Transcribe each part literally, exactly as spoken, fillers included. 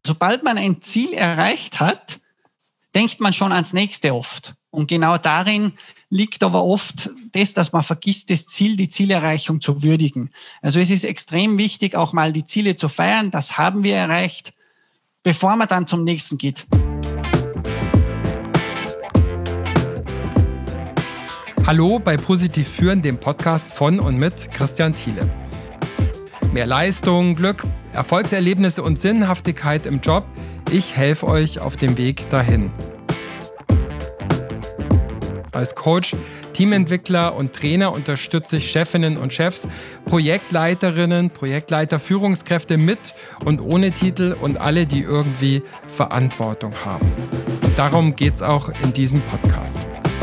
Sobald man ein Ziel erreicht hat, denkt man schon ans nächste oft. Und genau darin liegt aber oft das, dass man vergisst, das Ziel, die Zielerreichung zu würdigen. Also es ist extrem wichtig, auch mal die Ziele zu feiern. Das haben wir erreicht, bevor man dann zum nächsten geht. Hallo bei Positiv Führen, dem Podcast von und mit Christian Thiele. Mehr Leistung, Glück, Erfolgserlebnisse und Sinnhaftigkeit im Job. Ich helfe euch auf dem Weg dahin. Als Coach, Teamentwickler und Trainer unterstütze ich Chefinnen und Chefs, Projektleiterinnen, Projektleiter, Führungskräfte mit und ohne Titel und alle, die irgendwie Verantwortung haben. Darum geht es auch in diesem Podcast.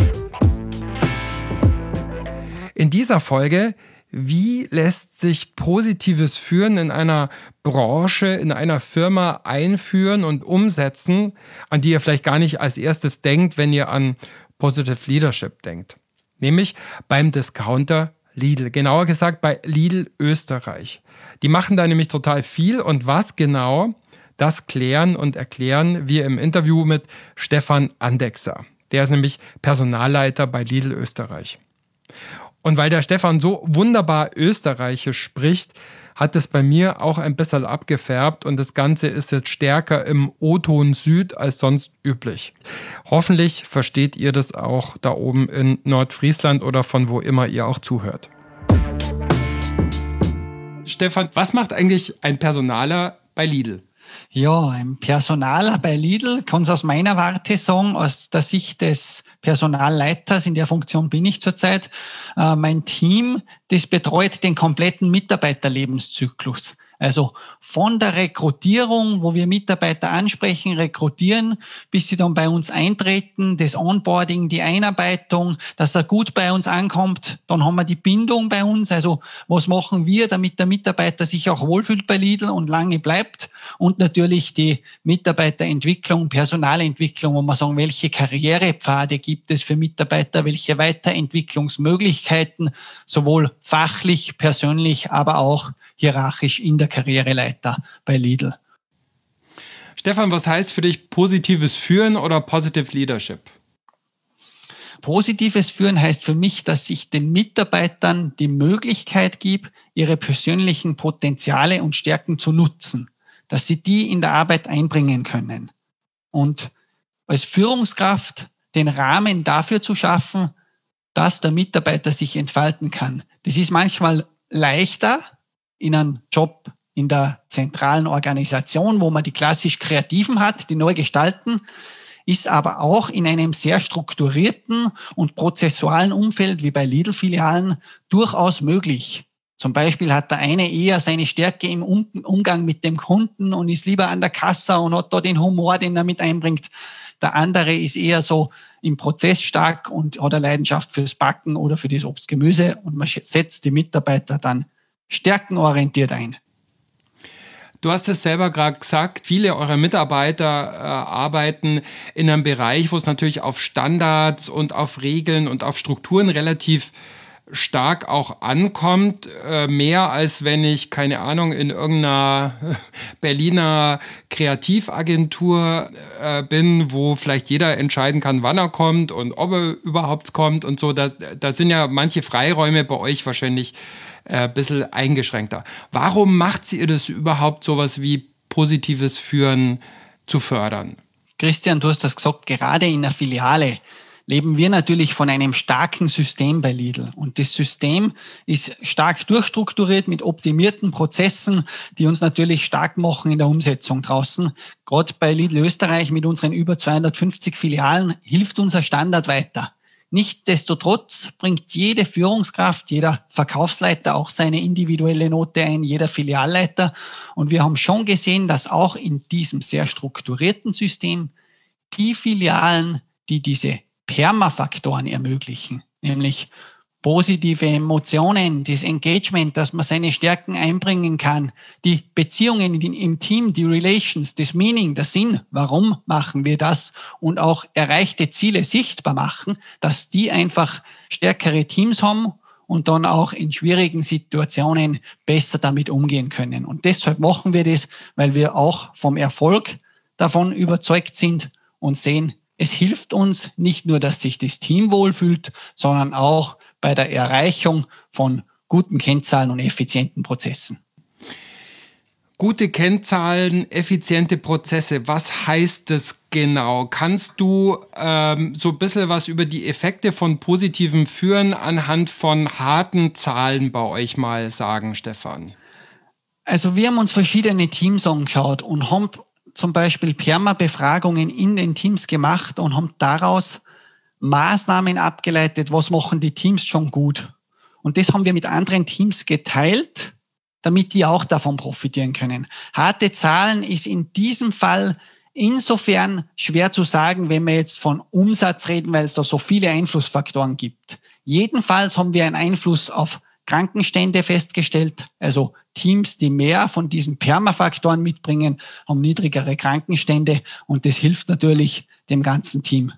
In dieser Folge: Wie lässt sich positives Führen in einer Branche, in einer Firma einführen und umsetzen, an die ihr vielleicht gar nicht als erstes denkt, wenn ihr an Positive Leadership denkt? Nämlich beim Discounter Lidl. Genauer gesagt bei Lidl Österreich. Die machen da nämlich total viel, und was genau, das klären und erklären wir im Interview mit Stefan Andechser. Der ist nämlich Personalleiter bei Lidl Österreich. Und weil der Stefan so wunderbar österreichisch spricht, hat es bei mir auch ein bisschen abgefärbt, und das Ganze ist jetzt stärker im O-Ton Süd als sonst üblich. Hoffentlich versteht ihr das auch da oben in Nordfriesland oder von wo immer ihr auch zuhört. Stefan, was macht eigentlich ein Personaler bei Lidl? Ja, ein Personaler bei Lidl, kann es aus meiner Warte sagen, aus der Sicht des Personalleiters, in der Funktion bin ich zurzeit. Äh, mein Team, das betreut den kompletten Mitarbeiterlebenszyklus. Also von der Rekrutierung, wo wir Mitarbeiter ansprechen, rekrutieren, bis sie dann bei uns eintreten, das Onboarding, die Einarbeitung, dass er gut bei uns ankommt. Dann haben wir die Bindung bei uns. Also was machen wir, damit der Mitarbeiter sich auch wohlfühlt bei Lidl und lange bleibt? Und natürlich die Mitarbeiterentwicklung, Personalentwicklung, wo wir sagen, welche Karrierepfade gibt es für Mitarbeiter, welche Weiterentwicklungsmöglichkeiten, sowohl fachlich, persönlich, aber auch hierarchisch in der Karriereleiter bei Lidl. Stefan, was heißt für dich positives Führen oder Positive Leadership? Positives Führen heißt für mich, dass ich den Mitarbeitern die Möglichkeit gebe, ihre persönlichen Potenziale und Stärken zu nutzen, dass sie die in der Arbeit einbringen können. Und als Führungskraft den Rahmen dafür zu schaffen, dass der Mitarbeiter sich entfalten kann. Das ist manchmal leichter in einem Job in der zentralen Organisation, wo man die klassisch Kreativen hat, die neu gestalten, ist aber auch in einem sehr strukturierten und prozessualen Umfeld wie bei Lidl-Filialen durchaus möglich. Zum Beispiel hat der eine eher seine Stärke im Umgang mit dem Kunden und ist lieber an der Kasse und hat da den Humor, den er mit einbringt. Der andere ist eher so im Prozess stark und hat eine Leidenschaft fürs Backen oder für das Obst, Gemüse, und man setzt die Mitarbeiter dann stärkenorientiert ein. Du hast es selber gerade gesagt, viele eurer Mitarbeiter äh, arbeiten in einem Bereich, wo es natürlich auf Standards und auf Regeln und auf Strukturen relativ stark auch ankommt, äh, mehr als wenn ich, keine Ahnung, in irgendeiner Berliner Kreativagentur äh, bin, wo vielleicht jeder entscheiden kann, wann er kommt und ob er überhaupt kommt und so. Da, da sind ja manche Freiräume bei euch wahrscheinlich ein äh, bisschen eingeschränkter. Warum macht ihr das überhaupt, sowas wie positives Führen zu fördern? Christian, du hast das gesagt, gerade in der Filiale leben wir natürlich von einem starken System bei Lidl. Und das System ist stark durchstrukturiert mit optimierten Prozessen, die uns natürlich stark machen in der Umsetzung draußen. Gerade bei Lidl Österreich mit unseren über zweihundertfünfzig Filialen hilft unser Standard weiter. Nichtsdestotrotz bringt jede Führungskraft, jeder Verkaufsleiter auch seine individuelle Note ein, jeder Filialleiter. Und wir haben schon gesehen, dass auch in diesem sehr strukturierten System die Filialen, die diese Permafaktoren ermöglichen, nämlich positive Emotionen, das Engagement, dass man seine Stärken einbringen kann, die Beziehungen im Team, die Relations, das Meaning, der Sinn, warum machen wir das, und auch erreichte Ziele sichtbar machen, dass die einfach stärkere Teams haben und dann auch in schwierigen Situationen besser damit umgehen können. Und deshalb machen wir das, weil wir auch vom Erfolg davon überzeugt sind und sehen, es hilft uns nicht nur, dass sich das Team wohlfühlt, sondern auch bei der Erreichung von guten Kennzahlen und effizienten Prozessen. Gute Kennzahlen, effiziente Prozesse, was heißt das genau? Kannst du ähm, so ein bisschen was über die Effekte von positivem Führen anhand von harten Zahlen bei euch mal sagen, Stefan? Also wir haben uns verschiedene Teams angeschaut und haben zum Beispiel Perma-Befragungen in den Teams gemacht und haben daraus Maßnahmen abgeleitet, was machen die Teams schon gut. Und das haben wir mit anderen Teams geteilt, damit die auch davon profitieren können. Harte Zahlen ist in diesem Fall insofern schwer zu sagen, wenn wir jetzt von Umsatz reden, weil es da so viele Einflussfaktoren gibt. Jedenfalls haben wir einen Einfluss auf Krankenstände festgestellt, also Teams, die mehr von diesen Permafaktoren mitbringen, haben niedrigere Krankenstände und das hilft natürlich dem ganzen Team.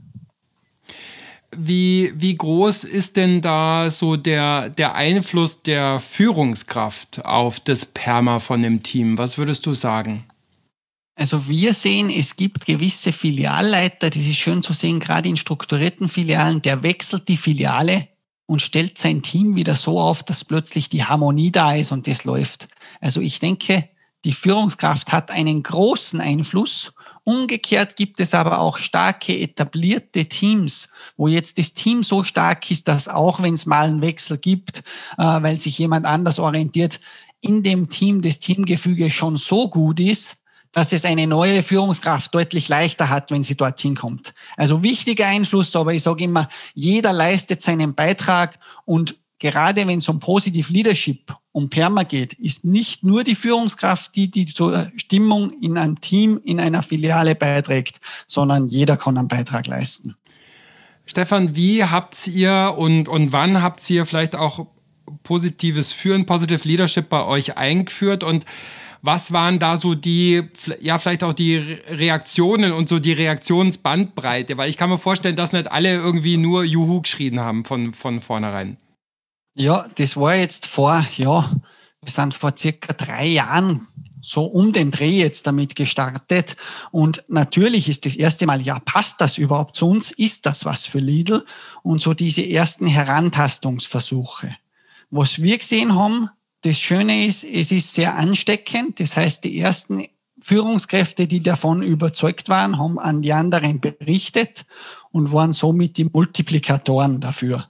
Wie, wie groß ist denn da so der, der Einfluss der Führungskraft auf das Perma von dem Team? Was würdest du sagen? Also wir sehen, es gibt gewisse Filialleiter, das ist schön zu sehen, gerade in strukturierten Filialen, der wechselt die Filiale und stellt sein Team wieder so auf, dass plötzlich die Harmonie da ist und das läuft. Also ich denke, die Führungskraft hat einen großen Einfluss. Umgekehrt gibt es aber auch starke, etablierte Teams, wo jetzt das Team so stark ist, dass auch wenn es mal einen Wechsel gibt, äh, weil sich jemand anders orientiert, in dem Team das Teamgefüge schon so gut ist, dass es eine neue Führungskraft deutlich leichter hat, wenn sie dorthin kommt. Also wichtiger Einfluss, aber ich sage immer, jeder leistet seinen Beitrag und gerade wenn es um Positive Leadership, um Perma geht, ist nicht nur die Führungskraft, die die zur Stimmung in einem Team, in einer Filiale beiträgt, sondern jeder kann einen Beitrag leisten. Stefan, wie habt ihr und, und wann habt ihr vielleicht auch positives Führen, Positive Leadership bei euch eingeführt und was waren da so die, ja, vielleicht auch die Reaktionen und so die Reaktionsbandbreite? Weil ich kann mir vorstellen, dass nicht alle irgendwie nur Juhu geschrien haben von, von vornherein. Ja, das war jetzt vor, ja, wir sind vor circa drei Jahren so um den Dreh jetzt damit gestartet. Und natürlich ist das erste Mal, ja, passt das überhaupt zu uns? Ist das was für Lidl? Und so diese ersten Herantastungsversuche. Was wir gesehen haben, das Schöne ist, es ist sehr ansteckend. Das heißt, die ersten Führungskräfte, die davon überzeugt waren, haben an die anderen berichtet und waren somit die Multiplikatoren dafür.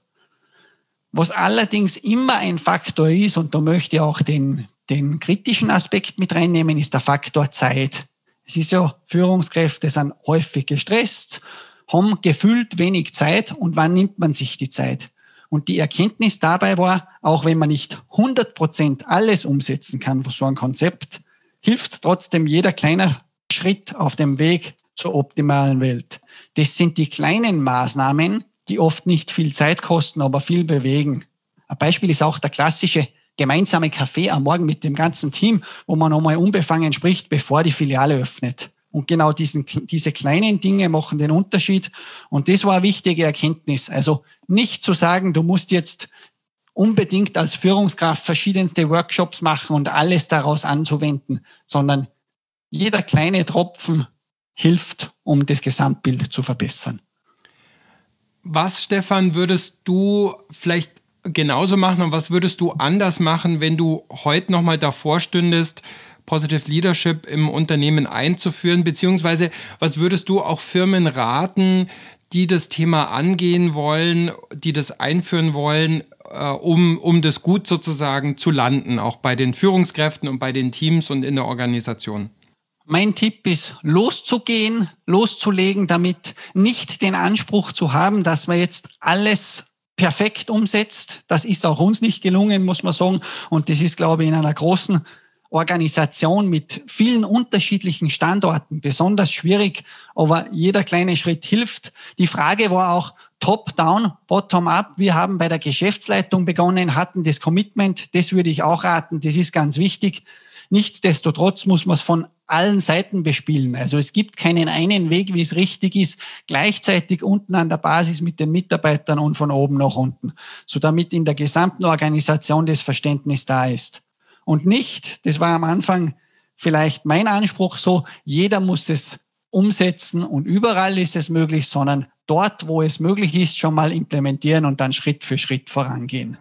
Was allerdings immer ein Faktor ist, und da möchte ich auch den, den kritischen Aspekt mit reinnehmen, ist der Faktor Zeit. Es ist ja, Führungskräfte sind häufig gestresst, haben gefühlt wenig Zeit und wann nimmt man sich die Zeit? Und die Erkenntnis dabei war, auch wenn man nicht hundert Prozent alles umsetzen kann für so ein Konzept, hilft trotzdem jeder kleine Schritt auf dem Weg zur optimalen Welt. Das sind die kleinen Maßnahmen, die oft nicht viel Zeit kosten, aber viel bewegen. Ein Beispiel ist auch der klassische gemeinsame Kaffee am Morgen mit dem ganzen Team, wo man nochmal unbefangen spricht, bevor die Filiale öffnet. Und genau diesen, diese kleinen Dinge machen den Unterschied. Und das war eine wichtige Erkenntnis. Also nicht zu sagen, du musst jetzt unbedingt als Führungskraft verschiedenste Workshops machen und alles daraus anzuwenden, sondern jeder kleine Tropfen hilft, um das Gesamtbild zu verbessern. Was, Stefan, würdest du vielleicht genauso machen und was würdest du anders machen, wenn du heute nochmal davor stündest, Positive Leadership im Unternehmen einzuführen, beziehungsweise was würdest du auch Firmen raten, die das Thema angehen wollen, die das einführen wollen, äh, um, um das gut sozusagen zu landen, auch bei den Führungskräften und bei den Teams und in der Organisation? Mein Tipp ist, loszugehen, loszulegen, damit nicht den Anspruch zu haben, dass man jetzt alles perfekt umsetzt. Das ist auch uns nicht gelungen, muss man sagen. Und das ist, glaube ich, in einer großen Organisation mit vielen unterschiedlichen Standorten besonders schwierig, aber jeder kleine Schritt hilft. Die Frage war auch top-down, bottom-up. Wir haben bei der Geschäftsleitung begonnen, hatten das Commitment, das würde ich auch raten, das ist ganz wichtig. Nichtsdestotrotz muss man es von allen Seiten bespielen. Also es gibt keinen einen Weg, wie es richtig ist, gleichzeitig unten an der Basis mit den Mitarbeitern und von oben nach unten, so damit in der gesamten Organisation das Verständnis da ist. Und nicht, das war am Anfang vielleicht mein Anspruch so, jeder muss es umsetzen und überall ist es möglich, sondern dort, wo es möglich ist, schon mal implementieren und dann Schritt für Schritt vorangehen.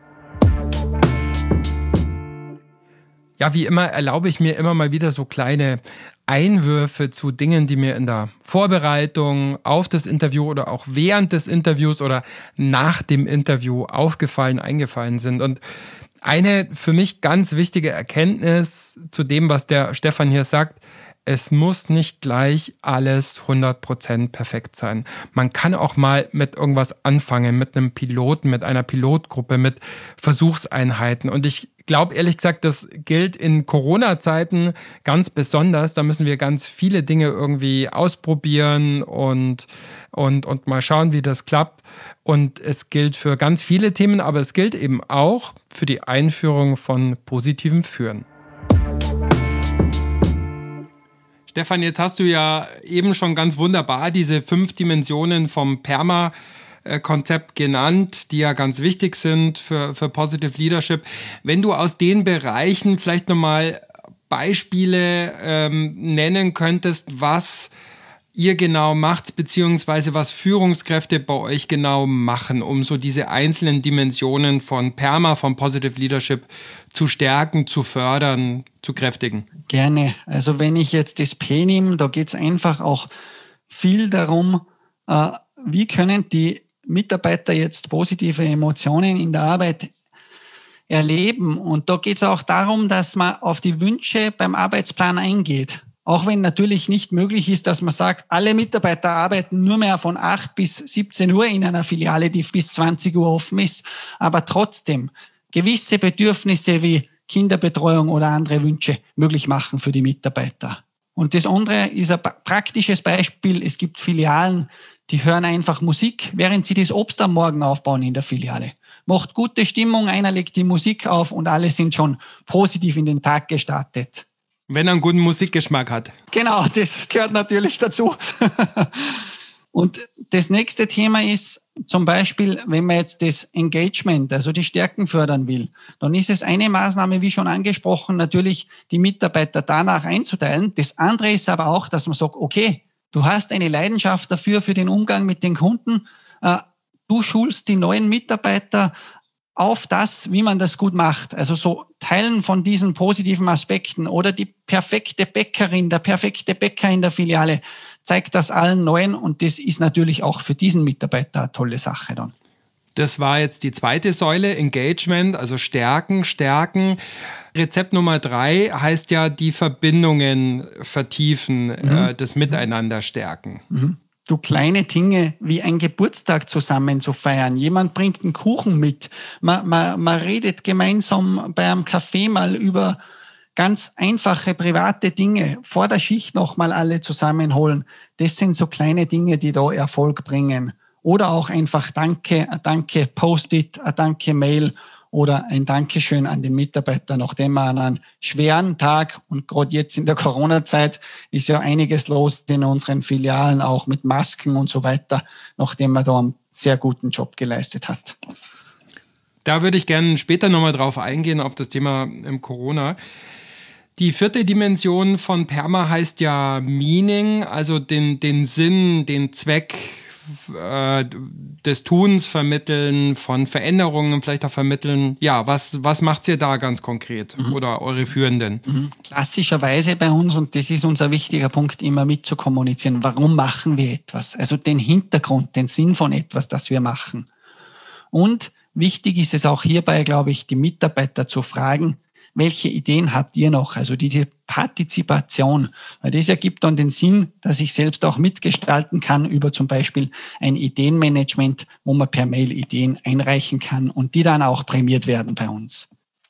Ja, wie immer erlaube ich mir immer mal wieder so kleine Einwürfe zu Dingen, die mir in der Vorbereitung auf das Interview oder auch während des Interviews oder nach dem Interview aufgefallen, eingefallen sind. Und eine für mich ganz wichtige Erkenntnis zu dem, was der Stefan hier sagt: Es muss nicht gleich alles hundert Prozent perfekt sein. Man kann auch mal mit irgendwas anfangen, mit einem Piloten, mit einer Pilotgruppe, mit Versuchseinheiten. Und ich glaube, ehrlich gesagt, das gilt in Corona-Zeiten ganz besonders. Da müssen wir ganz viele Dinge irgendwie ausprobieren und, und, und mal schauen, wie das klappt. Und es gilt für ganz viele Themen, aber es gilt eben auch für die Einführung von positivem Führen. Stefan, jetzt hast du ja eben schon ganz wunderbar diese fünf Dimensionen vom PERMA-Konzept genannt, die ja ganz wichtig sind für, für Positive Leadership. Wenn du aus den Bereichen vielleicht nochmal Beispiele ähm, nennen könntest, was ihr genau macht, beziehungsweise was Führungskräfte bei euch genau machen, um so diese einzelnen Dimensionen von PERMA, von Positive Leadership zu stärken, zu fördern, zu kräftigen. Gerne. Also wenn ich jetzt das P nehme, da geht es einfach auch viel darum, äh, wie können die Mitarbeiter jetzt positive Emotionen in der Arbeit erleben. Und da geht es auch darum, dass man auf die Wünsche beim Arbeitsplan eingeht. Auch wenn natürlich nicht möglich ist, dass man sagt, alle Mitarbeiter arbeiten nur mehr von acht bis siebzehn Uhr in einer Filiale, die bis zwanzig Uhr offen ist. Aber trotzdem gewisse Bedürfnisse wie Kinderbetreuung oder andere Wünsche möglich machen für die Mitarbeiter. Und das andere ist ein praktisches Beispiel. Es gibt Filialen, die hören einfach Musik, während sie das Obst am Morgen aufbauen in der Filiale. Macht gute Stimmung, einer legt die Musik auf und alle sind schon positiv in den Tag gestartet. Wenn er einen guten Musikgeschmack hat. Genau, das gehört natürlich dazu. Und das nächste Thema ist zum Beispiel, wenn man jetzt das Engagement, also die Stärken fördern will, dann ist es eine Maßnahme, wie schon angesprochen, natürlich die Mitarbeiter danach einzuteilen. Das andere ist aber auch, dass man sagt, okay, du hast eine Leidenschaft dafür, für den Umgang mit den Kunden. Du schulst die neuen Mitarbeiter auf das, wie man das gut macht. Also so Teilen von diesen positiven Aspekten oder die perfekte Bäckerin, der perfekte Bäcker in der Filiale zeigt das allen Neuen und das ist natürlich auch für diesen Mitarbeiter eine tolle Sache dann. Das war jetzt die zweite Säule, Engagement, also Stärken, Stärken. Rezept Nummer drei heißt ja, die Verbindungen vertiefen, mhm. äh, das Miteinander stärken. Mhm. Du kleine Dinge wie ein Geburtstag zusammen zu feiern. Jemand bringt einen Kuchen mit. Man, man, man redet gemeinsam bei einem Kaffee mal über ganz einfache private Dinge. Vor der Schicht nochmal alle zusammenholen. Das sind so kleine Dinge, die da Erfolg bringen. Oder auch einfach Danke, ein Danke Post-it, ein Danke Mail oder ein Dankeschön an den Mitarbeiter, nachdem man an einem schweren Tag und gerade jetzt in der Corona-Zeit ist ja einiges los in unseren Filialen, auch mit Masken und so weiter, nachdem man da einen sehr guten Job geleistet hat. Da würde ich gerne später nochmal drauf eingehen, auf das Thema Corona. Die vierte Dimension von PERMA heißt ja Meaning, also den, den Sinn, den Zweck äh, des Tuns vermitteln, von Veränderungen vielleicht auch vermitteln. Ja, was, was macht ihr da ganz konkret mhm. oder eure Führenden? Mhm. Klassischerweise bei uns, und das ist unser wichtiger Punkt, immer mitzukommunizieren, warum machen wir etwas? Also den Hintergrund, den Sinn von etwas, das wir machen. Und wichtig ist es auch hierbei, glaube ich, die Mitarbeiter zu fragen, welche Ideen habt ihr noch? Also diese Partizipation, weil das ergibt dann den Sinn, dass ich selbst auch mitgestalten kann über zum Beispiel ein Ideenmanagement, wo man per Mail Ideen einreichen kann und die dann auch prämiert werden bei uns.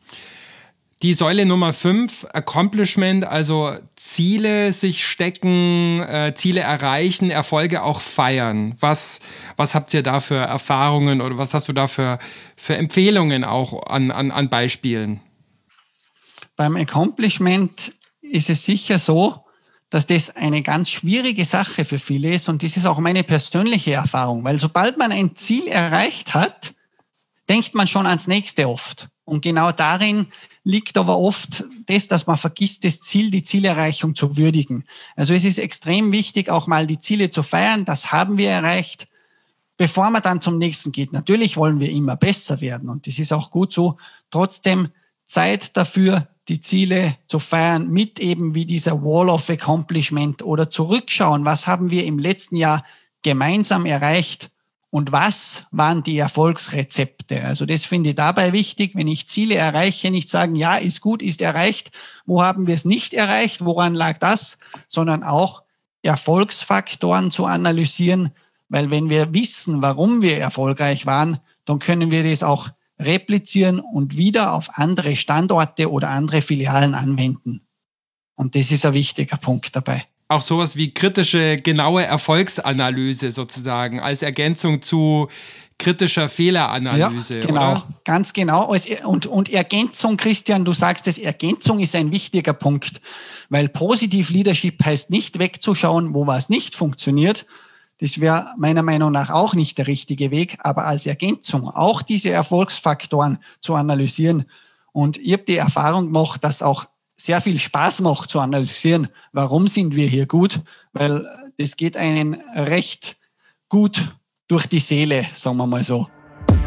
Die Säule Nummer fünf, Accomplishment, also Ziele sich stecken, äh, Ziele erreichen, Erfolge auch feiern. Was, was habt ihr da für Erfahrungen oder was hast du da für, für Empfehlungen auch an, an, an Beispielen? Beim Accomplishment ist es sicher so, dass das eine ganz schwierige Sache für viele ist und das ist auch meine persönliche Erfahrung, weil sobald man ein Ziel erreicht hat, denkt man schon ans nächste oft. Und genau darin liegt aber oft das, dass man vergisst, das Ziel, die Zielerreichung zu würdigen. Also es ist extrem wichtig, auch mal die Ziele zu feiern. Das haben wir erreicht, bevor man dann zum nächsten geht. Natürlich wollen wir immer besser werden und das ist auch gut so. Trotzdem Zeit dafür, die Ziele zu feiern mit eben wie dieser Wall of Accomplishment oder zurückschauen. Was haben wir im letzten Jahr gemeinsam erreicht? Und was waren die Erfolgsrezepte? Also das finde ich dabei wichtig, wenn ich Ziele erreiche, nicht sagen, ja, ist gut, ist erreicht. Wo haben wir es nicht erreicht? Woran lag das? Sondern auch Erfolgsfaktoren zu analysieren. Weil wenn wir wissen, warum wir erfolgreich waren, dann können wir das auch replizieren und wieder auf andere Standorte oder andere Filialen anwenden. Und das ist ein wichtiger Punkt dabei. Auch sowas wie kritische, genaue Erfolgsanalyse sozusagen als Ergänzung zu kritischer Fehleranalyse, ja, genau, oder? Ganz genau. Und, und Ergänzung, Christian, du sagst es, Ergänzung ist ein wichtiger Punkt, weil Positive Leadership heißt nicht wegzuschauen, wo was nicht funktioniert. Das wäre meiner Meinung nach auch nicht der richtige Weg, aber als Ergänzung auch diese Erfolgsfaktoren zu analysieren. Und ich habe die Erfahrung gemacht, dass auch sehr viel Spaß macht zu analysieren, warum sind wir hier gut, weil das geht einen recht gut durch die Seele, sagen wir mal so.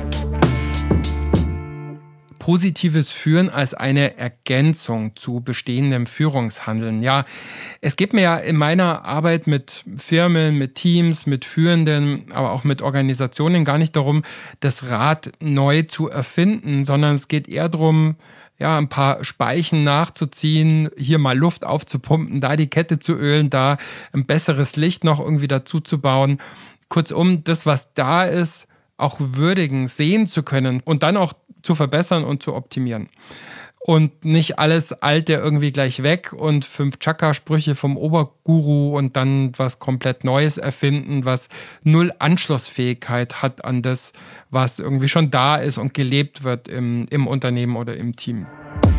Positives Führen als eine Ergänzung zu bestehendem Führungshandeln. Ja, es geht mir ja in meiner Arbeit mit Firmen, mit Teams, mit Führenden, aber auch mit Organisationen gar nicht darum, das Rad neu zu erfinden, sondern es geht eher darum, ja, ein paar Speichen nachzuziehen, hier mal Luft aufzupumpen, da die Kette zu ölen, da ein besseres Licht noch irgendwie dazu zu bauen. Kurzum, das, was da ist, auch würdigen, sehen zu können und dann auch zu verbessern und zu optimieren. Und nicht alles Alte irgendwie gleich weg und fünf Chakra-Sprüche vom Oberguru und dann was komplett Neues erfinden, was null Anschlussfähigkeit hat an das, was irgendwie schon da ist und gelebt wird im, im Unternehmen oder im Team.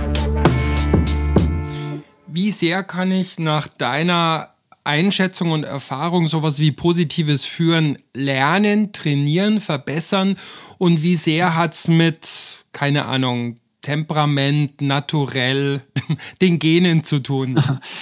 Wie sehr kann ich nach deiner Einschätzung und Erfahrung sowas wie positives Führen lernen, trainieren, verbessern und wie sehr hat es mit, keine Ahnung, Temperament, naturell, den Genen zu tun?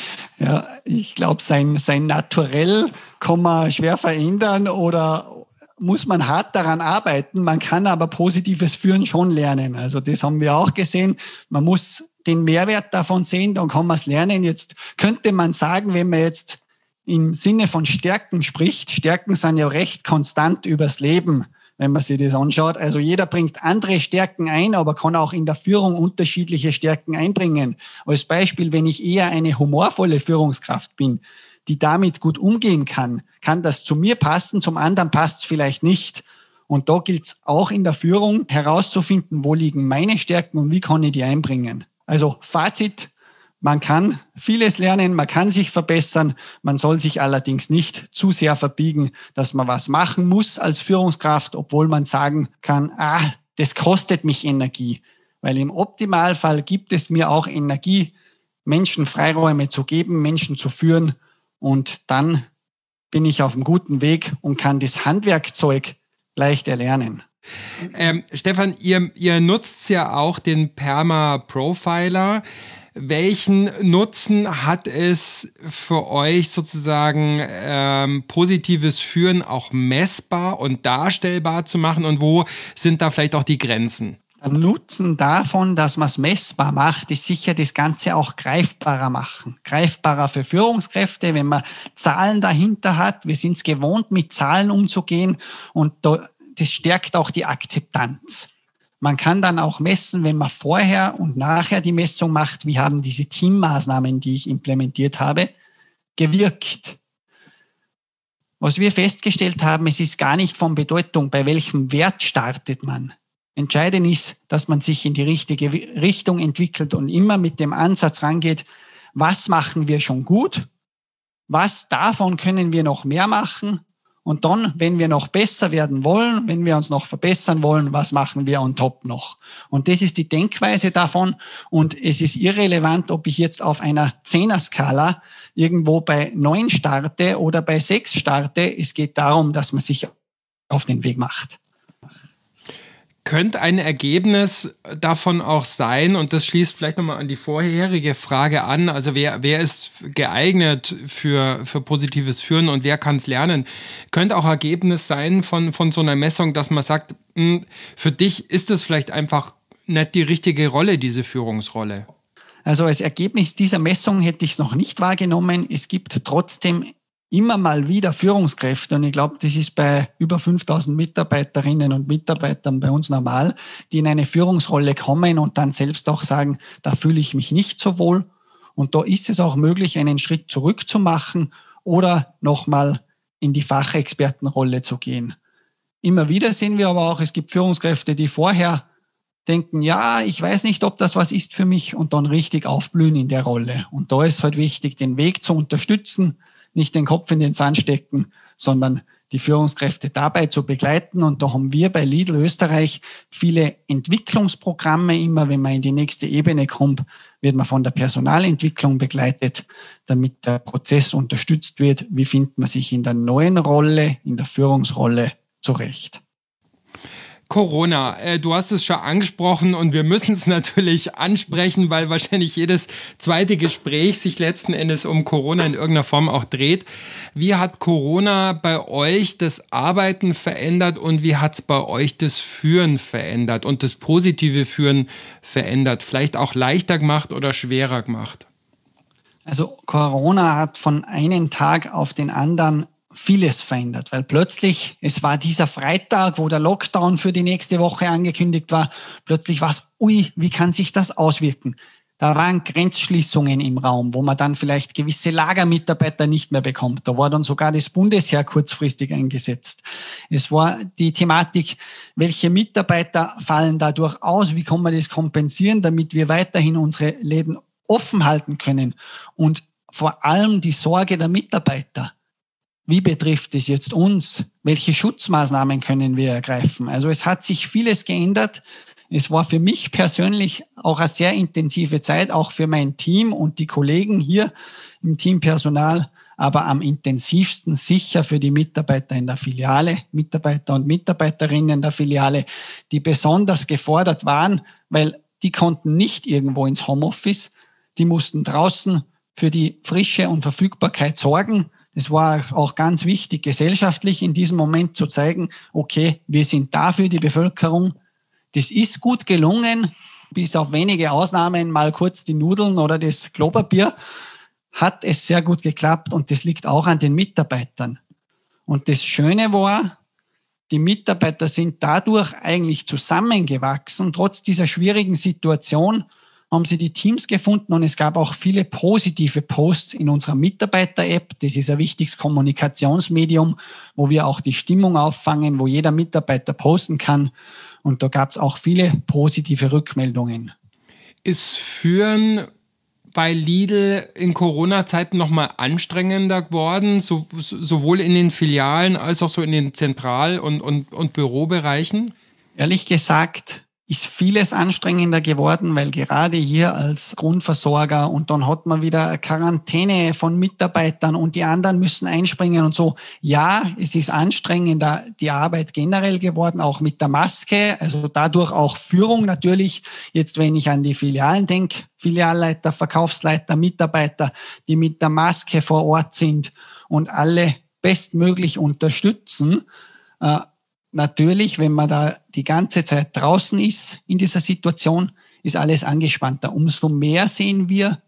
Ja, ich glaube, sein, sein Naturell kann man schwer verändern oder muss man hart daran arbeiten. Man kann aber positives Führen schon lernen. Also das haben wir auch gesehen. Man muss den Mehrwert davon sehen, dann kann man es lernen. Jetzt könnte man sagen, wenn man jetzt im Sinne von Stärken spricht, Stärken sind ja recht konstant übers Leben, wenn man sich das anschaut. Also jeder bringt andere Stärken ein, aber kann auch in der Führung unterschiedliche Stärken einbringen. Als Beispiel, wenn ich eher eine humorvolle Führungskraft bin, die damit gut umgehen kann, kann das zu mir passen, zum anderen passt es vielleicht nicht. Und da gilt es auch in der Führung herauszufinden, wo liegen meine Stärken und wie kann ich die einbringen. Also Fazit, man kann vieles lernen, man kann sich verbessern, man soll sich allerdings nicht zu sehr verbiegen, dass man was machen muss als Führungskraft, obwohl man sagen kann, ah, das kostet mich Energie. Weil im Optimalfall gibt es mir auch Energie, Menschen Freiräume zu geben, Menschen zu führen und dann bin ich auf einem guten Weg und kann das Handwerkzeug leicht erlernen. Ähm, Stefan, ihr, ihr nutzt ja auch den Perma-Profiler. Welchen Nutzen hat es für euch sozusagen ähm, positives Führen auch messbar und darstellbar zu machen und wo sind da vielleicht auch die Grenzen? Der Nutzen davon, dass man es messbar macht, ist sicher das Ganze auch greifbarer machen. Greifbarer für Führungskräfte, wenn man Zahlen dahinter hat. Wir sind es gewohnt, mit Zahlen umzugehen und da, das stärkt auch die Akzeptanz. Man kann dann auch messen, wenn man vorher und nachher die Messung macht, wie haben diese Teammaßnahmen, die ich implementiert habe, gewirkt. Was wir festgestellt haben, es ist gar nicht von Bedeutung, bei welchem Wert startet man. Entscheidend ist, dass man sich in die richtige Richtung entwickelt und immer mit dem Ansatz rangeht, was machen wir schon gut, was davon können wir noch mehr machen Und dann, wenn wir noch besser werden wollen, wenn wir uns noch verbessern wollen, was machen wir on top noch? Und das ist die Denkweise davon. Und es ist irrelevant, ob ich jetzt auf einer Zehner-Skala irgendwo bei neun starte oder bei sechs starte. Es geht darum, dass man sich auf den Weg macht. Könnte ein Ergebnis davon auch sein, und das schließt vielleicht nochmal an die vorherige Frage an, also wer, wer ist geeignet für, für positives Führen und wer kann es lernen, könnte auch Ergebnis sein von, von so einer Messung, dass man sagt, mh, für dich ist es vielleicht einfach nicht die richtige Rolle, diese Führungsrolle. Also als Ergebnis dieser Messung hätte ich es noch nicht wahrgenommen. Es gibt trotzdem immer mal wieder Führungskräfte, und ich glaube, das ist bei über fünftausend Mitarbeiterinnen und Mitarbeitern bei uns normal, die in eine Führungsrolle kommen und dann selbst auch sagen, da fühle ich mich nicht so wohl. Und da ist es auch möglich, einen Schritt zurück zu machen oder nochmal in die Fachexpertenrolle zu gehen. Immer wieder sehen wir aber auch, es gibt Führungskräfte, die vorher denken, ja, ich weiß nicht, ob das was ist für mich, und dann richtig aufblühen in der Rolle. Und da ist halt wichtig, den Weg zu unterstützen, nicht den Kopf in den Sand stecken, sondern die Führungskräfte dabei zu begleiten. Und da haben wir bei Lidl Österreich viele Entwicklungsprogramme. Immer wenn man in die nächste Ebene kommt, wird man von der Personalentwicklung begleitet, damit der Prozess unterstützt wird. Wie findet man sich in der neuen Rolle, in der Führungsrolle zurecht? Corona, äh, du hast es schon angesprochen und wir müssen es natürlich ansprechen, weil wahrscheinlich jedes zweite Gespräch sich letzten Endes um Corona in irgendeiner Form auch dreht. Wie hat Corona bei euch das Arbeiten verändert und wie hat es bei euch das Führen verändert und das positive Führen verändert? Vielleicht auch leichter gemacht oder schwerer gemacht? Also Corona hat von einem Tag auf den anderen vieles verändert, weil plötzlich, es war dieser Freitag, wo der Lockdown für die nächste Woche angekündigt war, plötzlich war es, ui, wie kann sich das auswirken? Da waren Grenzschließungen im Raum, wo man dann vielleicht gewisse Lagermitarbeiter nicht mehr bekommt. Da war dann sogar das Bundesheer kurzfristig eingesetzt. Es war die Thematik, welche Mitarbeiter fallen dadurch aus, wie kann man das kompensieren, damit wir weiterhin unsere Läden offen halten können. Und vor allem die Sorge der Mitarbeiter. Wie betrifft es jetzt uns? Welche Schutzmaßnahmen können wir ergreifen? Also es hat sich vieles geändert. Es war für mich persönlich auch eine sehr intensive Zeit, auch für mein Team und die Kollegen hier im Teampersonal, aber am intensivsten sicher für die Mitarbeiter in der Filiale, Mitarbeiter und Mitarbeiterinnen der Filiale, die besonders gefordert waren, weil die konnten nicht irgendwo ins Homeoffice, die mussten draußen für die Frische und Verfügbarkeit sorgen. Es war auch ganz wichtig, gesellschaftlich in diesem Moment zu zeigen, okay, wir sind da für die Bevölkerung. Das ist gut gelungen, bis auf wenige Ausnahmen, mal kurz die Nudeln oder das Klopapier, hat es sehr gut geklappt und das liegt auch an den Mitarbeitern. Und das Schöne war, die Mitarbeiter sind dadurch eigentlich zusammengewachsen, trotz dieser schwierigen Situation, haben sie die Teams gefunden und es gab auch viele positive Posts in unserer Mitarbeiter-App. Das ist ein wichtiges Kommunikationsmedium, wo wir auch die Stimmung auffangen, wo jeder Mitarbeiter posten kann. Und da gab es auch viele positive Rückmeldungen. Ist Führen bei Lidl in Corona-Zeiten nochmal anstrengender geworden, so, sowohl in den Filialen als auch so in den Zentral- und, und, und Bürobereichen? Ehrlich gesagt, ist vieles anstrengender geworden, weil gerade hier als Grundversorger und dann hat man wieder eine Quarantäne von Mitarbeitern und die anderen müssen einspringen und so. Ja, es ist anstrengender die Arbeit generell geworden, auch mit der Maske, also dadurch auch Führung natürlich. Jetzt, wenn ich an die Filialen denke, Filialleiter, Verkaufsleiter, Mitarbeiter, die mit der Maske vor Ort sind und alle bestmöglich unterstützen, äh, natürlich, wenn man da die ganze Zeit draußen ist in dieser Situation, ist alles angespannter. Umso mehr sehen wir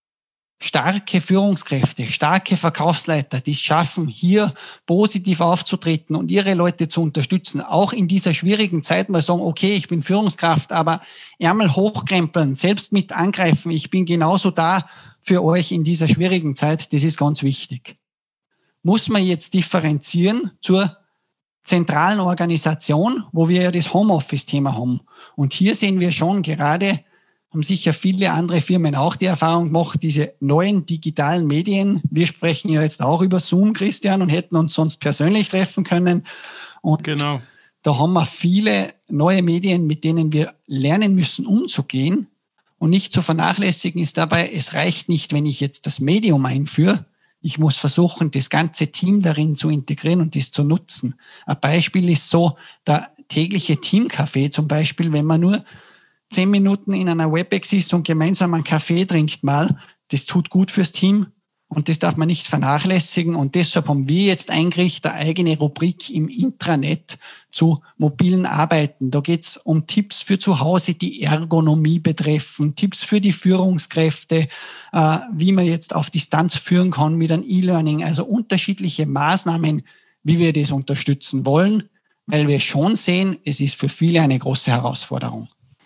starke Führungskräfte, starke Verkaufsleiter, die es schaffen, hier positiv aufzutreten und ihre Leute zu unterstützen. Auch in dieser schwierigen Zeit mal sagen, okay, ich bin Führungskraft, aber Ärmel hochkrempeln, selbst mit angreifen. Ich bin genauso da für euch in dieser schwierigen Zeit. Das ist ganz wichtig. Muss man jetzt differenzieren zur zentralen Organisation, wo wir ja das Homeoffice-Thema haben. Und hier sehen wir schon gerade haben sicher viele andere Firmen auch die Erfahrung gemacht, diese neuen digitalen Medien. Wir sprechen ja jetzt auch über Zoom, Christian, und hätten uns sonst persönlich treffen können. Und genau. Da haben wir viele neue Medien, mit denen wir lernen müssen, umzugehen. Und nicht zu vernachlässigen ist dabei, es reicht nicht, wenn ich jetzt das Medium einführe. Ich muss versuchen, das ganze Team darin zu integrieren und das zu nutzen. Ein Beispiel ist so, der tägliche Teamkaffee zum Beispiel, wenn man nur zehn Minuten in einer WebEx ist und gemeinsam einen Kaffee trinkt mal, das tut gut fürs Team und das darf man nicht vernachlässigen. Und deshalb haben wir jetzt eingerichtet eine eigene Rubrik im Intranet zu mobilen Arbeiten. Da geht es um Tipps für zu Hause, die Ergonomie betreffen, Tipps für die Führungskräfte, äh, wie man jetzt auf Distanz führen kann mit einem E-Learning, also unterschiedliche Maßnahmen, wie wir das unterstützen wollen, weil wir schon sehen, es ist für viele eine große Herausforderung.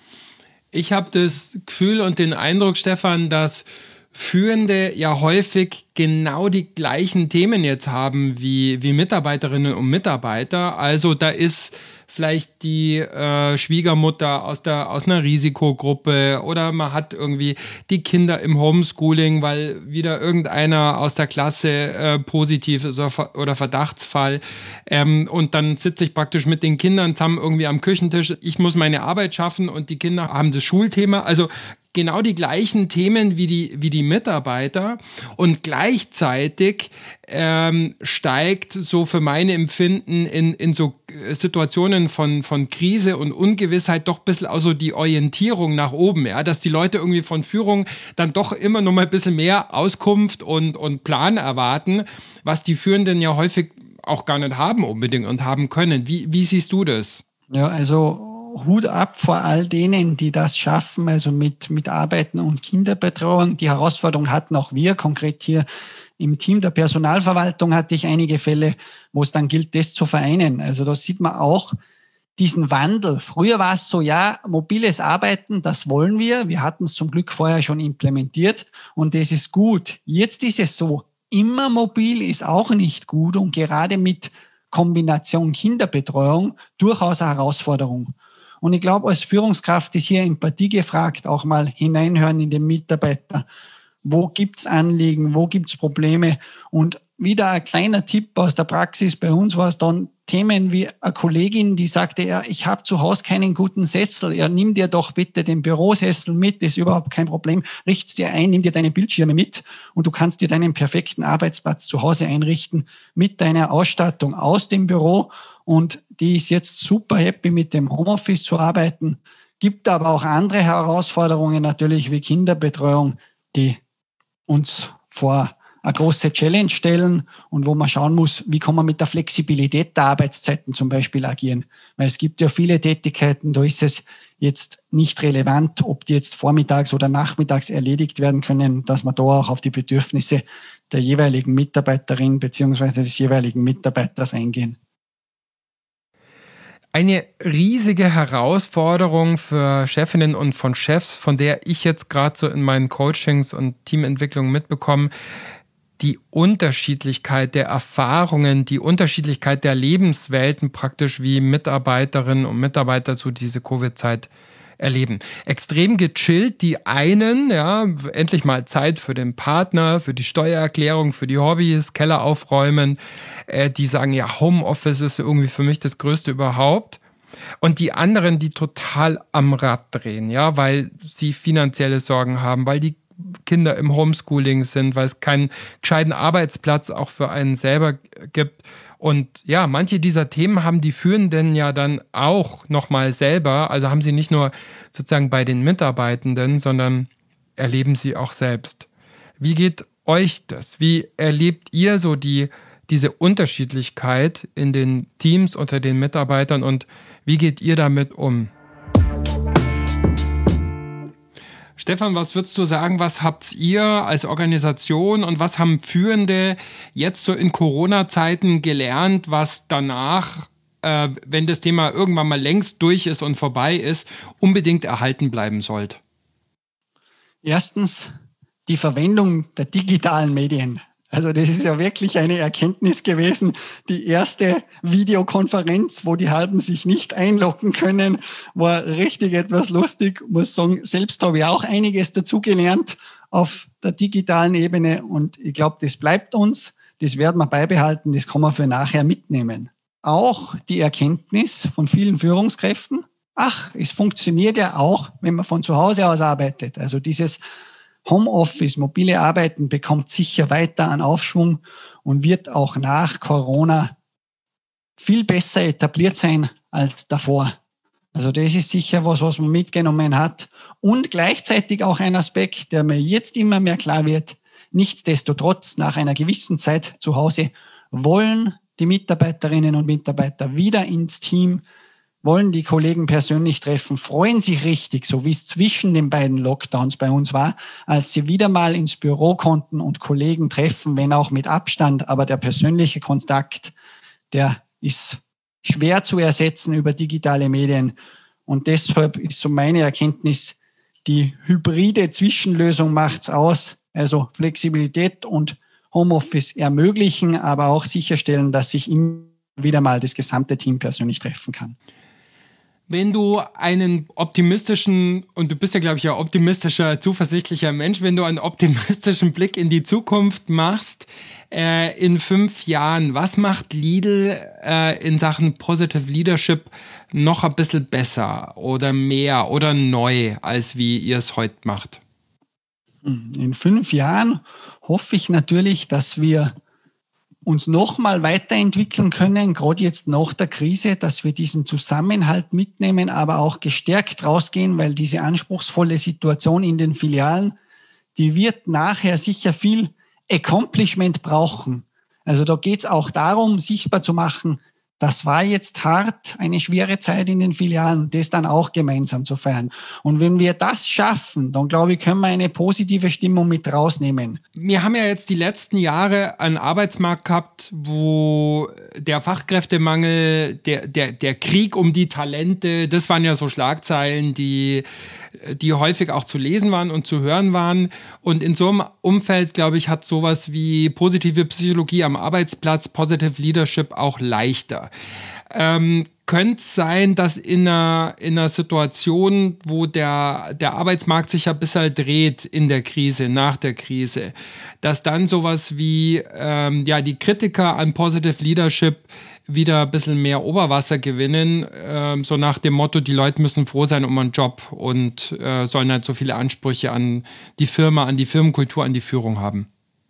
Ich habe das Gefühl und den Eindruck, Stefan, dass Führende ja häufig genau die gleichen Themen jetzt haben wie, wie Mitarbeiterinnen und Mitarbeiter. Also da ist vielleicht die äh, Schwiegermutter aus, der, aus einer Risikogruppe oder man hat irgendwie die Kinder im Homeschooling, weil wieder irgendeiner aus der Klasse äh, positiv ist oder, oder Verdachtsfall. Ähm, und dann sitze ich praktisch mit den Kindern zusammen irgendwie am Küchentisch. Ich muss meine Arbeit schaffen und die Kinder haben das Schulthema. Also genau die gleichen Themen wie die, wie die Mitarbeiter und gleichzeitig ähm, steigt so für mein Empfinden in, in so Situationen von, von Krise und Ungewissheit doch ein bisschen auch so die Orientierung nach oben, ja, dass die Leute irgendwie von Führung dann doch immer noch mal ein bisschen mehr Auskunft und, und Plan erwarten, was die Führenden ja häufig auch gar nicht haben unbedingt und haben können. Wie, wie siehst du das? Ja, also Hut ab vor all denen, die das schaffen, also mit, mit Arbeiten und Kinderbetreuung. Die Herausforderung hatten auch wir, konkret hier im Team der Personalverwaltung hatte ich einige Fälle, wo es dann gilt, das zu vereinen. Also da sieht man auch diesen Wandel. Früher war es so, ja, mobiles Arbeiten, das wollen wir. Wir hatten es zum Glück vorher schon implementiert und das ist gut. Jetzt ist es so, immer mobil ist auch nicht gut und gerade mit Kombination Kinderbetreuung durchaus eine Herausforderung. Und ich glaube, als Führungskraft ist hier Empathie gefragt, auch mal hineinhören in den Mitarbeiter. Wo gibt's Anliegen, wo gibt's Probleme? Und wieder ein kleiner Tipp aus der Praxis. Bei uns war es dann Themen wie eine Kollegin, die sagte, ja, ich habe zu Hause keinen guten Sessel. Ja, nimm dir doch bitte den Bürosessel mit, das ist überhaupt kein Problem. Richt's dir ein, nimm dir deine Bildschirme mit und du kannst dir deinen perfekten Arbeitsplatz zu Hause einrichten mit deiner Ausstattung aus dem Büro. Und die ist jetzt super happy mit dem Homeoffice zu arbeiten. Gibt aber auch andere Herausforderungen natürlich wie Kinderbetreuung, die uns vor eine große Challenge stellen und wo man schauen muss, wie kann man mit der Flexibilität der Arbeitszeiten zum Beispiel agieren. Weil es gibt ja viele Tätigkeiten, da ist es jetzt nicht relevant, ob die jetzt vormittags oder nachmittags erledigt werden können, dass man da auch auf die Bedürfnisse der jeweiligen Mitarbeiterin beziehungsweise des jeweiligen Mitarbeiters eingehen. Eine riesige Herausforderung für Chefinnen und von Chefs, von der ich jetzt gerade so in meinen Coachings und Teamentwicklungen mitbekomme, die Unterschiedlichkeit der Erfahrungen, die Unterschiedlichkeit der Lebenswelten praktisch, wie Mitarbeiterinnen und Mitarbeiter so diese Covid-Zeit erleben. Extrem gechillt die einen, ja, endlich mal Zeit für den Partner, für die Steuererklärung, für die Hobbys, Keller aufräumen. Äh, die sagen, ja, Homeoffice ist irgendwie für mich das Größte überhaupt. Und die anderen, die total am Rad drehen, ja, weil sie finanzielle Sorgen haben, weil die Kinder im Homeschooling sind, weil es keinen gescheiten Arbeitsplatz auch für einen selber gibt. Und ja, manche dieser Themen haben die Führenden ja dann auch nochmal selber, also haben sie nicht nur sozusagen bei den Mitarbeitenden, sondern erleben sie auch selbst. Wie geht euch das? Wie erlebt ihr so die, diese Unterschiedlichkeit in den Teams unter den Mitarbeitern und wie geht ihr damit um? Stefan, was würdest du sagen, was habt ihr als Organisation und was haben Führende jetzt so in Corona-Zeiten gelernt, was danach, äh, wenn das Thema irgendwann mal längst durch ist und vorbei ist, unbedingt erhalten bleiben sollte? Erstens, die Verwendung der digitalen Medien. Also das ist ja wirklich eine Erkenntnis gewesen. Die erste Videokonferenz, wo die Halben sich nicht einloggen können, war richtig etwas lustig. Ich muss sagen, selbst habe ich auch einiges dazugelernt auf der digitalen Ebene und ich glaube, das bleibt uns, das werden wir beibehalten, das kann man für nachher mitnehmen. Auch die Erkenntnis von vielen Führungskräften, ach, es funktioniert ja auch, wenn man von zu Hause aus arbeitet. Also dieses Homeoffice, mobile Arbeiten bekommt sicher weiter an Aufschwung und wird auch nach Corona viel besser etabliert sein als davor. Also das ist sicher was, was man mitgenommen hat. Und gleichzeitig auch ein Aspekt, der mir jetzt immer mehr klar wird. Nichtsdestotrotz, nach einer gewissen Zeit zu Hause wollen die Mitarbeiterinnen und Mitarbeiter wieder ins Team, wollen die Kollegen persönlich treffen, freuen sich richtig, so wie es zwischen den beiden Lockdowns bei uns war, als sie wieder mal ins Büro konnten und Kollegen treffen, wenn auch mit Abstand, aber der persönliche Kontakt, der ist schwer zu ersetzen über digitale Medien. Und deshalb ist so meine Erkenntnis, die hybride Zwischenlösung macht's aus, also Flexibilität und Homeoffice ermöglichen, aber auch sicherstellen, dass sich immer wieder mal das gesamte Team persönlich treffen kann. Wenn du einen optimistischen, und du bist ja, glaube ich, ein optimistischer, zuversichtlicher Mensch, wenn du einen optimistischen Blick in die Zukunft machst, äh, in fünf Jahren, was macht Lidl äh, in Sachen Positive Leadership noch ein bisschen besser oder mehr oder neu, als wie ihr es heute macht? In fünf Jahren hoffe ich natürlich, dass wir uns nochmal weiterentwickeln können, gerade jetzt nach der Krise, dass wir diesen Zusammenhalt mitnehmen, aber auch gestärkt rausgehen, weil diese anspruchsvolle Situation in den Filialen, die wird nachher sicher viel Accomplishment brauchen. Also da geht es auch darum, sichtbar zu machen, das war jetzt hart, eine schwere Zeit in den Filialen, das dann auch gemeinsam zu feiern. Und wenn wir das schaffen, dann glaube ich, können wir eine positive Stimmung mit rausnehmen. Wir haben ja jetzt die letzten Jahre einen Arbeitsmarkt gehabt, wo der Fachkräftemangel, der, der, der Krieg um die Talente, das waren ja so Schlagzeilen, die, die häufig auch zu lesen waren und zu hören waren. Und in so einem Umfeld, glaube ich, hat sowas wie positive Psychologie am Arbeitsplatz, Positive Leadership auch leichter. Ähm, könnte es sein, dass in einer, in einer Situation, wo der, der Arbeitsmarkt sich ein bisschen dreht in der Krise, nach der Krise, dass dann sowas wie ähm, ja, die Kritiker an Positive Leadership wieder ein bisschen mehr Oberwasser gewinnen, ähm, so nach dem Motto, die Leute müssen froh sein um einen Job und äh, sollen halt so viele Ansprüche an die Firma, an die Firmenkultur, an die Führung haben?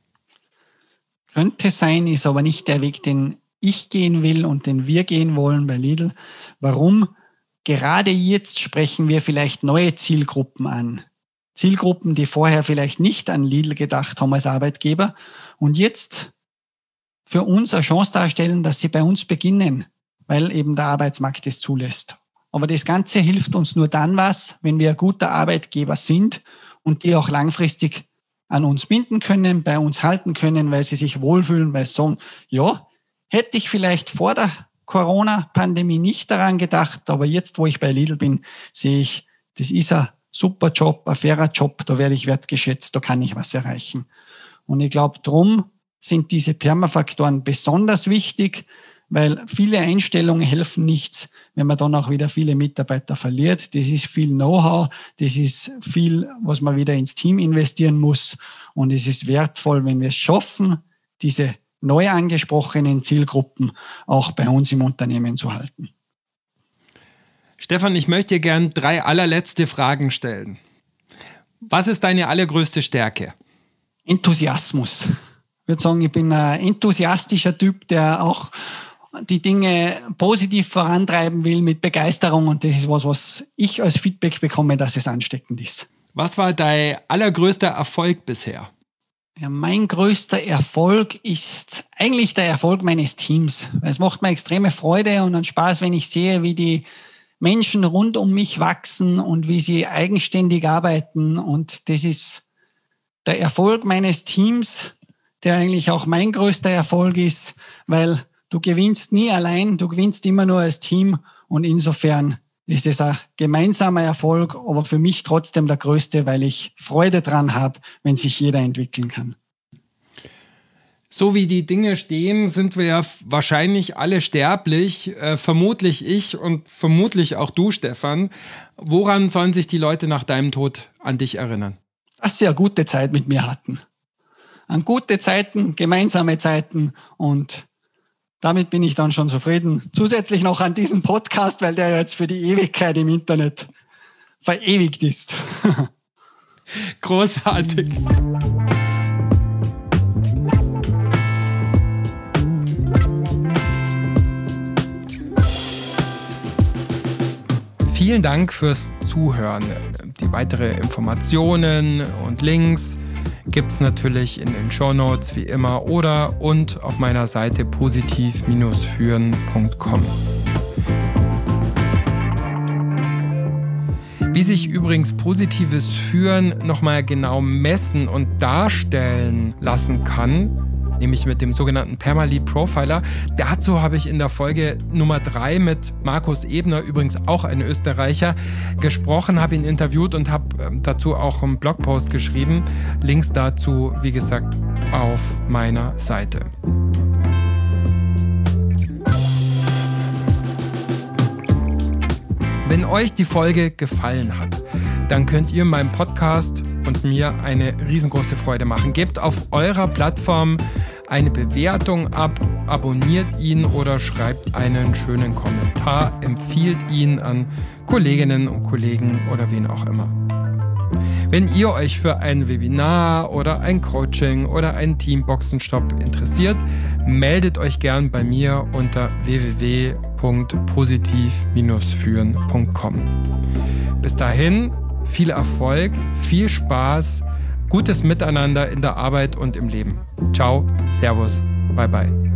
Könnte sein, ist aber nicht der Weg, den ich gehen will und den wir gehen wollen bei Lidl. Warum? Gerade jetzt sprechen wir vielleicht neue Zielgruppen an. Zielgruppen, die vorher vielleicht nicht an Lidl gedacht haben als Arbeitgeber und jetzt für uns eine Chance darstellen, dass sie bei uns beginnen, weil eben der Arbeitsmarkt es zulässt. Aber das Ganze hilft uns nur dann was, wenn wir ein guter Arbeitgeber sind und die auch langfristig an uns binden können, bei uns halten können, weil sie sich wohlfühlen, weil sie sagen, ja, hätte ich vielleicht vor der Corona-Pandemie nicht daran gedacht, aber jetzt, wo ich bei Lidl bin, sehe ich, das ist ein super Job, ein fairer Job, da werde ich wertgeschätzt, da kann ich was erreichen. Und ich glaube, drum sind diese Permafaktoren besonders wichtig, weil viele Einstellungen helfen nichts, wenn man dann auch wieder viele Mitarbeiter verliert. Das ist viel Know-how, das ist viel, was man wieder ins Team investieren muss. Und es ist wertvoll, wenn wir es schaffen, diese neu angesprochenen Zielgruppen auch bei uns im Unternehmen zu halten. Stefan, ich möchte dir gern drei allerletzte Fragen stellen. Was ist deine allergrößte Stärke? Enthusiasmus. Ich würde sagen, ich bin ein enthusiastischer Typ, der auch die Dinge positiv vorantreiben will mit Begeisterung. Und das ist was, was ich als Feedback bekomme, dass es ansteckend ist. Was war dein allergrößter Erfolg bisher? Ja, mein größter Erfolg ist eigentlich der Erfolg meines Teams. Es macht mir extreme Freude und einen Spaß, wenn ich sehe, wie die Menschen rund um mich wachsen und wie sie eigenständig arbeiten. Und das ist der Erfolg meines Teams, der eigentlich auch mein größter Erfolg ist, weil du gewinnst nie allein, du gewinnst immer nur als Team. Und insofern ist es ein gemeinsamer Erfolg, aber für mich trotzdem der größte, weil ich Freude dran habe, wenn sich jeder entwickeln kann. So wie die Dinge stehen, sind wir ja wahrscheinlich alle sterblich, äh, vermutlich ich und vermutlich auch du, Stefan. Woran sollen sich die Leute nach deinem Tod an dich erinnern? Dass sie eine gute Zeit mit mir hatten. An gute Zeiten, gemeinsame Zeiten, und damit bin ich dann schon zufrieden. Zusätzlich noch an diesen Podcast, weil der jetzt für die Ewigkeit im Internet verewigt ist. Großartig. Vielen Dank fürs Zuhören. Die weitere Informationen und Links gibt es natürlich in den Shownotes wie immer oder und auf meiner Seite positiv führen punkt com. Wie sich übrigens positives Führen nochmal genau messen und darstellen lassen kann, nämlich mit dem sogenannten Permalead Profiler. Dazu habe ich in der Folge Nummer drei mit Markus Ebner, übrigens auch ein Österreicher, gesprochen, habe ihn interviewt und habe dazu auch einen Blogpost geschrieben. Links dazu, wie gesagt, auf meiner Seite. Wenn euch die Folge gefallen hat, dann könnt ihr meinem Podcast und mir eine riesengroße Freude machen. Gebt auf eurer Plattform eine Bewertung ab, abonniert ihn oder schreibt einen schönen Kommentar, empfiehlt ihn an Kolleginnen und Kollegen oder wen auch immer. Wenn ihr euch für ein Webinar oder ein Coaching oder einen Teamboxenstopp interessiert, meldet euch gern bei mir unter w w w punkt positiv führen punkt com. Bis dahin, viel Erfolg, viel Spaß, gutes Miteinander in der Arbeit und im Leben. Ciao, Servus, bye bye.